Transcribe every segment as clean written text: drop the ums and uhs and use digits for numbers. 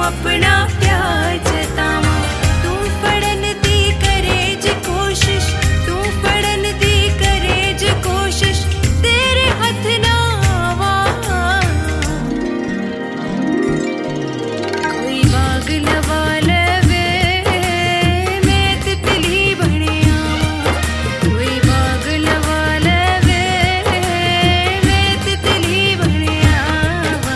अपना प्यार जतावा। तू फड़न दी करे जे कोशिश, तू फड़न दी करे जे कोशिश, तेरे हथ ना आवा। कोई बाग लवा लवे मैं तितली बने आवा। कोई बाग लवा लवे मैं तितली बने आवा।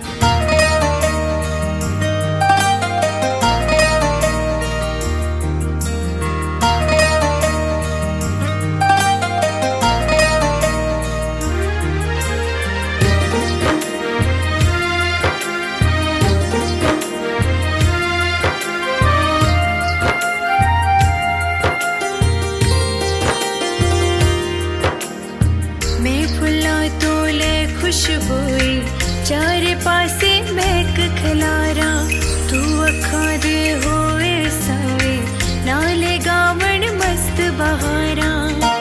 मैं फुल्ला तोले खुशबोई, चारे पासे महक खलारा। तू अखा दे होए सावे, नाले गावण मस्त बहारा।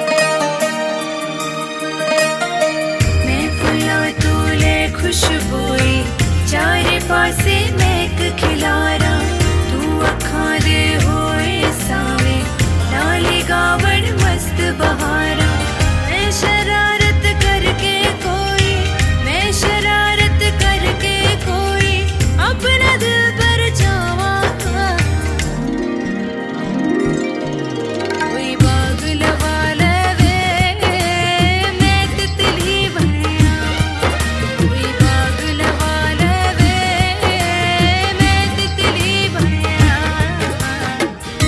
मैं फुल्ला तोले खुशबोई, चारे पासे महक खिलारा। तू अखा दे होए सावे, नाले गावण मस्त बहारा। मैं शरारत करके कोई, मैं शरारत करके कोई अपना दिल पर जावा। कोई बाग लवा लवे मैं तितली बने आवा। कोई बाग लवा लवे मैं तितली बने आवा।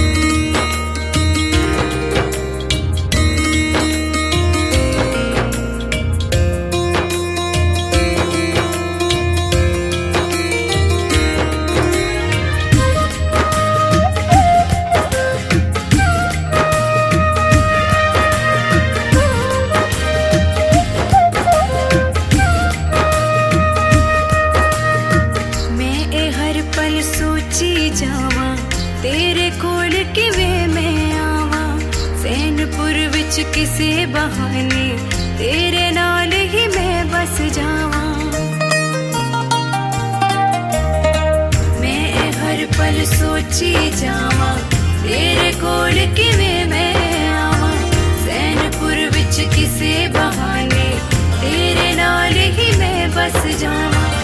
मैं ए हर पल सोची जावा, तेरे कोल किवें मैं आवा। सैनपुर विच किसे बहाने, तेरे नाल ही मैं बस जावा। मैं ए हर पल सोची जावा, तेरे कोल किवें मैं आवा। सैनपुर विच किसे बहाने, तेरे नाल ही मैं बस जावा।